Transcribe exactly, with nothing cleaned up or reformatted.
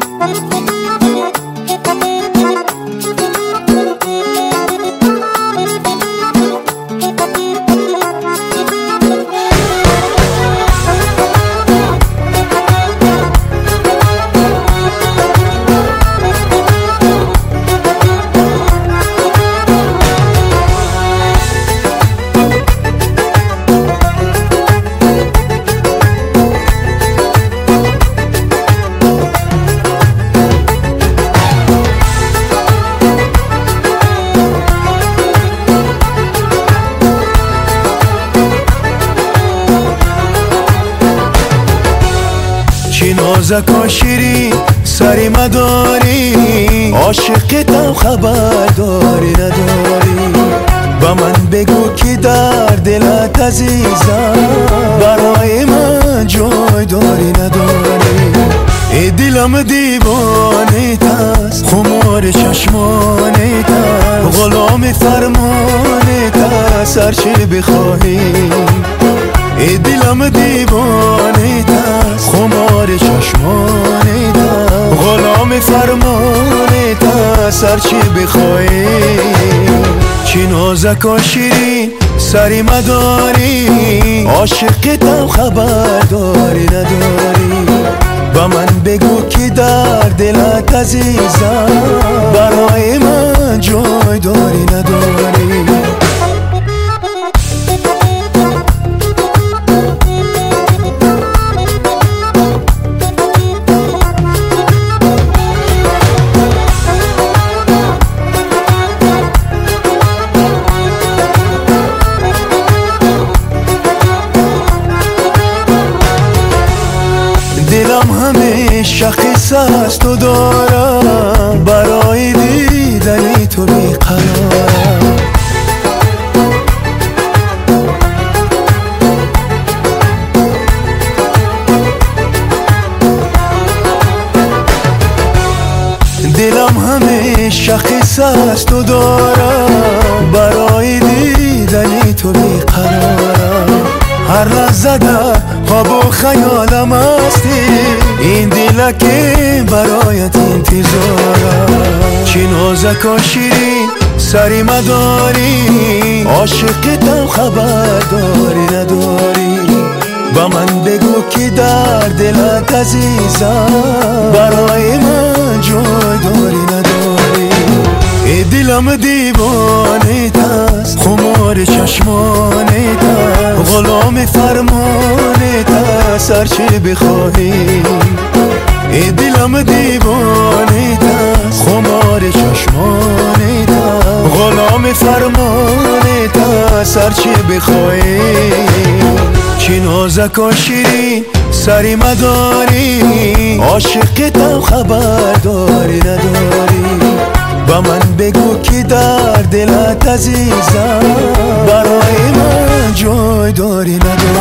چی نازک و شیرین سری مداری، عاشقتم خبرداری نداری. با من بگو که در دلت عزیزم برای من جای داری نداری. ای دلم دیوانیت است، خمار چشمانیت است، غلام فرمانیت است، هر چی بخواهی. ای دلم دیوانیت است، خمار چشمانیت است، غلام فرمانیت است، هر چی بخواهی. چی نازک و شیرین سری مداری، عاشقتم خبرداری نداری. با من بگو که در دلت عزیزم برای من جای داری نداری. دلم همیشه قصه است و دارم، برای دیدن تو بیقرارم. دلم همیشه قصه است و دارم، برای دیدن تو بیقرارم. هر لحظه در خواب و خیالم هستی، این دل که برایت انتظارم. چی نازک و شیرین سری مداری، عاشقتم خبرداری نداری. با من بگو که در دلت عزیزم برای من جای داری نداری. ای دلم دیوانیت است، خمار چشمانیت است، غلام فرمانیت است، هر چی بخواهی. ای دلم دیوانیت است، خمار چشمانیت است، غلام فرمانیت است، هر چی بخواهی. چی نازک و شیرین سری مداری، عاشقتم خبرداری نداری. با من بگو که در دلت عزیزم برای من جای داری نداری.